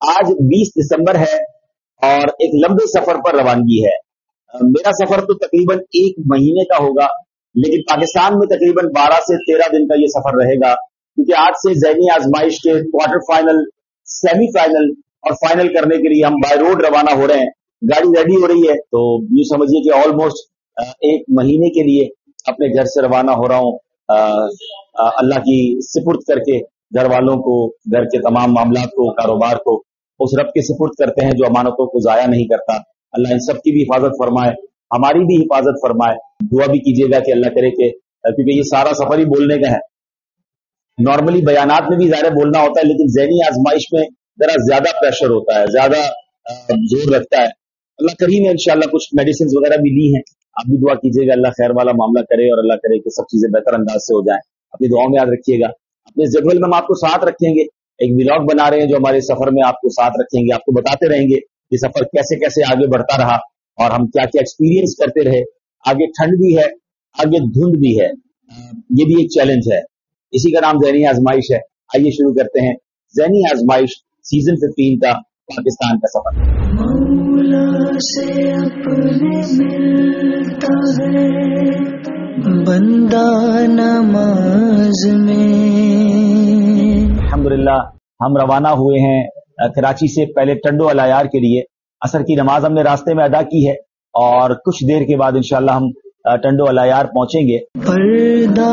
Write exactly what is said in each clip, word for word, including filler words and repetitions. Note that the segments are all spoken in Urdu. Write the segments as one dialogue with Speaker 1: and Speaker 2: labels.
Speaker 1: آج بیس دسمبر ہے اور ایک لمبے سفر پر روانگی ہے. میرا سفر تو تقریباً ایک مہینے کا ہوگا، لیکن پاکستان میں تقریباً بارہ سے تیرہ دن کا یہ سفر رہے گا، کیونکہ آج سے ذہنی آزمائش کے کوارٹر فائنل، سیمی فائنل اور فائنل کرنے کے لیے ہم بائی روڈ روانہ ہو رہے ہیں. گاڑی ریڈی ہو رہی ہے، تو یوں سمجھیے کہ آلموسٹ ایک مہینے کے لیے اپنے گھر سے روانہ ہو رہا ہوں، اللہ کی سپرد کر کے گھر والوں کو، گھر کے تمام معاملات کو، کاروبار کو اس رب کے سپرد کرتے ہیں جو امانتوں کو ضائع نہیں کرتا. اللہ ان سب کی بھی حفاظت فرمائے، ہماری بھی حفاظت فرمائے. دعا بھی کیجیے گا کہ اللہ کرے کہ، کیونکہ یہ سارا سفر ہی بولنے کا ہے. نارملی بیانات میں بھی ظاہر بولنا ہوتا ہے، لیکن ذہنی آزمائش میں ذرا زیادہ پریشر ہوتا ہے، زیادہ زور رکھتا ہے. اللہ کریم ہے، انشاءاللہ کچھ میڈیسنز وغیرہ بھی لی ہیں. آپ بھی دعا کیجیے گا اللہ خیر والا معاملہ کرے اور اللہ کرے کہ سب چیزیں بہتر انداز سے ہو جائیں. اپنی دعاؤں میں یاد رکھیے گا. اپنے جدول میں ہم آپ کو ساتھ رکھیں گے، ایک ولاگ بنا رہے ہیں جو ہمارے سفر میں آپ کو ساتھ رکھیں گے، آپ کو بتاتے رہیں گے کہ سفر کیسے کیسے آگے بڑھتا رہا اور ہم کیا کیا ایکسپیرینس کرتے رہے. آگے ٹھنڈ بھی ہے، آگے دھند بھی ہے، یہ بھی ایک چیلنج ہے. اسی کا نام ذہنی آزمائش ہے. آئیے شروع کرتے ہیں ذہنی آزمائش سیزن ففٹین کا پاکستان کا سفر.
Speaker 2: مولا سے اپنے ملتا ہے بندہ نماز میں.
Speaker 1: الحمدللہ ہم روانہ ہوئے ہیں کراچی سے. پہلے ٹنڈو العیار کے لیے عصر کی نماز ہم نے راستے میں ادا کی ہے اور کچھ دیر کے بعد انشاءاللہ ہم ٹنڈو العیار پہنچیں گے.
Speaker 2: پردہ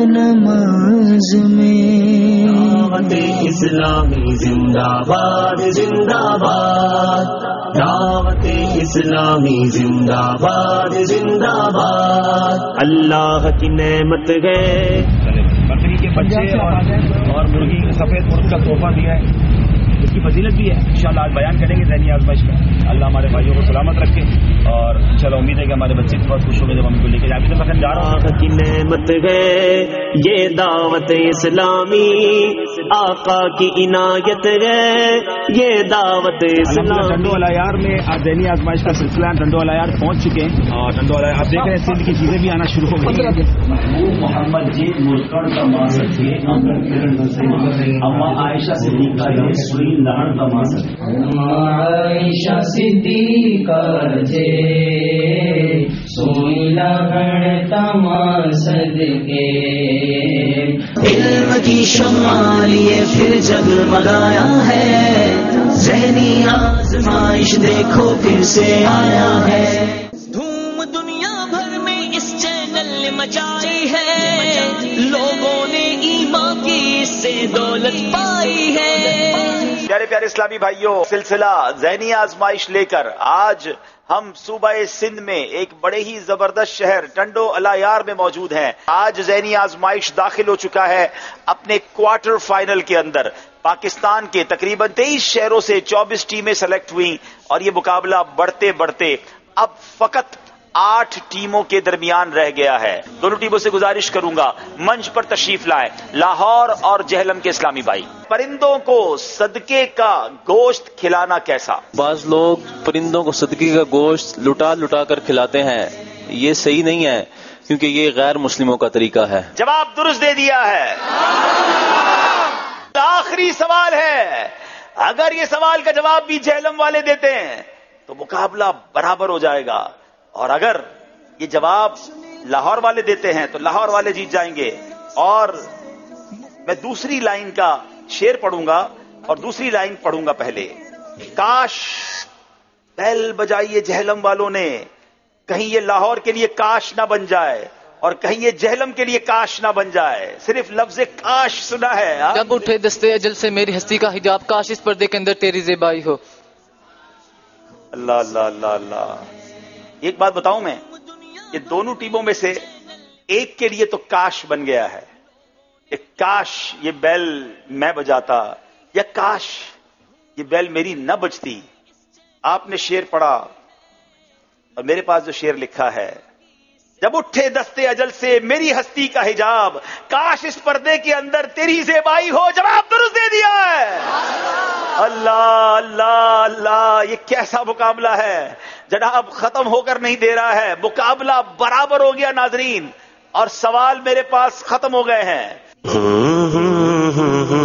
Speaker 2: نماز میں
Speaker 3: دعوت اسلامی زندہ باد زندہ باد، دعوت اسلامی زندہ باد زندہ باد. اللہ کی نعمت ہے،
Speaker 4: بکری کے بچے اور اور مرغی سفید مرغ کا تحفہ دیا ہے، اس کی فضیلت بھی ہے. انشاءاللہ آج بیان کریں گے ذہنی آزمائش کا. اللہ ہمارے بھائیوں کو سلامت رکھے اور انشاءاللہ امید ہے کہ ہمارے بچے بھی بہت خوش ہوں گے جب ہم کو لے کے جائیں. تو جا رہا
Speaker 3: اللہ کی نعمت ہے یہ دعوت اسلامی، آقا کی عنایت ہے یہ دعوت اسلامی.
Speaker 4: ٹنڈو العیار میں آج ذہنی آزمائش کا سلسلہ ہے. ٹنڈو العیار پہنچ چکے ہیں اور ٹنڈو العیار آپ دیکھ رہے ہیں سندھ کی چیزیں بھی آنا شروع ہو گئی. محمد جی مرکڑ کا ماسک ہے، اما عائشہ صدیقہ یہ سوئی لہڑ کا ماسک ہے.
Speaker 2: عائشہ صدیقہ جے سوئی لہڑ تماسد کے.
Speaker 3: علم کی شمع لیے پھر جگمگایا ہے، ذہنی آزمائش دیکھو پھر سے آیا ہے. دھوم دنیا بھر میں اس چینل نے مچائی ہے، لوگوں نے ایمان کی اس سے دولت پائی ہے.
Speaker 5: پیارے پیارے اسلامی بھائیوں، سلسلہ ذہنی آزمائش لے کر آج ہم صوبہ سندھ میں ایک بڑے ہی زبردست شہر ٹنڈو العیار میں موجود ہیں. آج ذہنی آزمائش داخل ہو چکا ہے اپنے کوارٹر فائنل کے اندر. پاکستان کے تقریباً تیئیس شہروں سے چوبیس ٹیمیں سلیکٹ ہوئیں اور یہ مقابلہ بڑھتے بڑھتے اب فقط آٹھ ٹیموں کے درمیان رہ گیا ہے. دونوں ٹیموں سے گزارش کروں گا منچ پر تشریف لائیں لاہور اور جہلم کے اسلامی بھائی. پرندوں کو صدقے کا گوشت کھلانا کیسا؟
Speaker 6: بعض لوگ پرندوں کو صدقے کا گوشت لٹا لٹا کر کھلاتے ہیں، یہ صحیح نہیں ہے کیونکہ یہ غیر مسلموں کا طریقہ ہے.
Speaker 5: جواب درست دے دیا ہے. آخری سوال ہے، اگر یہ سوال کا جواب بھی جہلم والے دیتے ہیں تو مقابلہ برابر ہو جائے گا، اور اگر یہ جواب لاہور والے دیتے ہیں تو لاہور والے جیت جائیں گے. اور میں دوسری لائن کا شعر پڑھوں گا اور دوسری لائن پڑھوں گا پہلے. کاش بیل بجائیے جہلم والوں نے، کہیں یہ لاہور کے لیے کاش نہ بن جائے اور کہیں یہ جہلم کے لیے کاش نہ بن جائے. صرف لفظ کاش سنا ہے.
Speaker 7: جب اٹھے دستے اجل سے میری ہستی کا حجاب، کاش اس پردے کے اندر تیری زیبائی ہو.
Speaker 5: اللہ اللہ اللہ اللہ. ایک بات بتاؤں میں، یہ دونوں ٹیموں میں سے ایک کے لیے تو کاش بن گیا ہے کہ کاش یہ بیل میں بجاتا، یا کاش یہ بیل میری نہ بجتی. آپ نے شعر پڑھا اور میرے پاس جو شعر لکھا ہے، جب اٹھے دستے اجل سے میری ہستی کا حجاب، کاش اس پردے کے اندر تیری زیبائی ہو. جواب درست دے دیا ہے. اللہ اللہ اللہ، یہ کیسا مقابلہ ہے جناب، ختم ہو کر نہیں دے رہا ہے، مقابلہ برابر ہو گیا ناظرین، اور سوال میرے پاس ختم ہو گئے ہیں.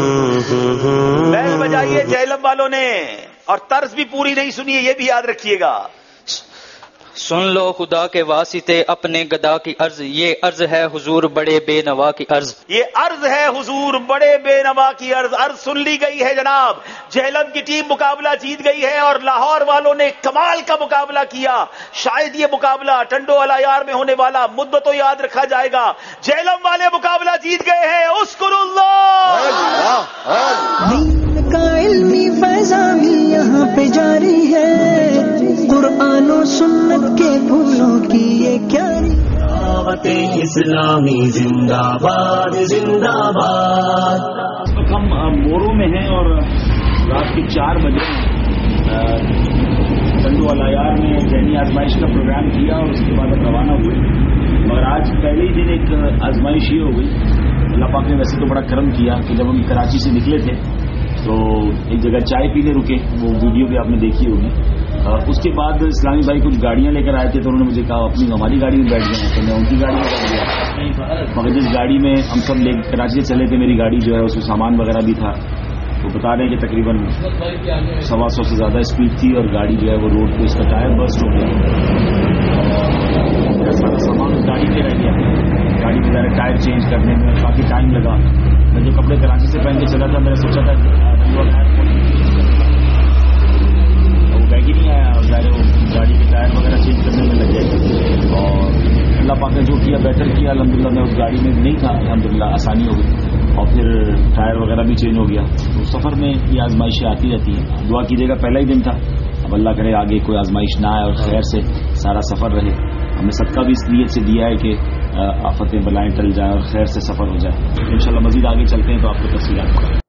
Speaker 5: بیل بجائیے جہلم والوں نے، اور طرز بھی پوری نہیں سنی ہے، یہ بھی یاد رکھیے گا.
Speaker 8: سن لو خدا کے واسطے اپنے گدا کی عرض، یہ عرض ہے حضور بڑے بے نوا کی عرض.
Speaker 5: یہ عرض ہے حضور بڑے بے نوا کی عرض. عرض سن لی گئی ہے جناب. جہلم کی ٹیم مقابلہ جیت گئی ہے اور لاہور والوں نے کمال کا مقابلہ کیا. شاید یہ مقابلہ ٹنڈو الایار میں ہونے والا مدتوں یاد رکھا جائے گا. جہلم والے مقابلہ جیت گئے ہیں. اذکر اللہ.
Speaker 3: دین کا علمی فیضان بھی یہاں پہ جاری ہے، قرآن و سنت کے پھولوں کی یہ کیاری. دعوت اسلامی زندہ باد زندہ باد.
Speaker 4: اس وقت ہم مورو میں ہیں اور رات کے چار بجے ٹنڈو الایار میں ذہنی آزمائش کا پروگرام کیا اور اس کے بعد اب روانہ ہوئے. مگر آج پہلے ہی دن ایک آزمائش یہ ہو گئی. اللہ پاک نے ویسے تو بڑا کرم کیا کہ جب ہم کراچی سے نکلے تھے تو ایک جگہ چائے پینے رکے، وہ ویڈیو بھی آپ نے دیکھی ہوگی. اس کے بعد اسلامی بھائی کچھ گاڑیاں لے کر آئے تھے تو انہوں نے مجھے کہا اپنی ہماری گاڑی میں بیٹھ گئے، تو میں ان کی گاڑی میں بیٹھ گیا. مگر جس گاڑی میں ہم سب لے کراچی سے چلے تھے، میری گاڑی جو ہے اس میں سامان وغیرہ بھی تھا. وہ بتا رہے ہیں کہ تقریباً سوا سو سے زیادہ اسپیڈ تھی اور گاڑی جو ہے وہ روڈ پہ اس کا ٹائر برسٹ ہو گیا. میرا سارا سامان اس گاڑی پہ رہ گیا. گاڑی میں ذرا ٹائر چینج کرنے میں کافی ٹائم لگا. میں جو کپڑے کراچی سے پہن کے چلا تھا، میں نے سوچا تھا وہ بیگ ہی نہیں آیا، ظاہر وہ گاڑی کے ٹائر وغیرہ چینج کرنے میں لگ گئے. اور اللہ پاک نے جو کیا بہتر کیا. الحمدللہ میں اس گاڑی میں نہیں تھا، الحمدللہ آسانی ہو گئی اور پھر ٹائر وغیرہ بھی چینج ہو گیا. تو سفر میں یہ آزمائشیں آتی رہتی ہیں. دعا کیجیے گا، پہلا ہی دن تھا. اب اللہ کرے آگے کوئی آزمائش نہ آئے اور خیر سے سارا سفر رہے. ہم نے سب کا بھی اس نیت سے دیا ہے کہ آفتیں بلائیں ٹل جائیں اور خیر سے سفر ہو جائے. انشاءاللہ مزید آگے چلتے ہیں تو آپ کو تفصیلات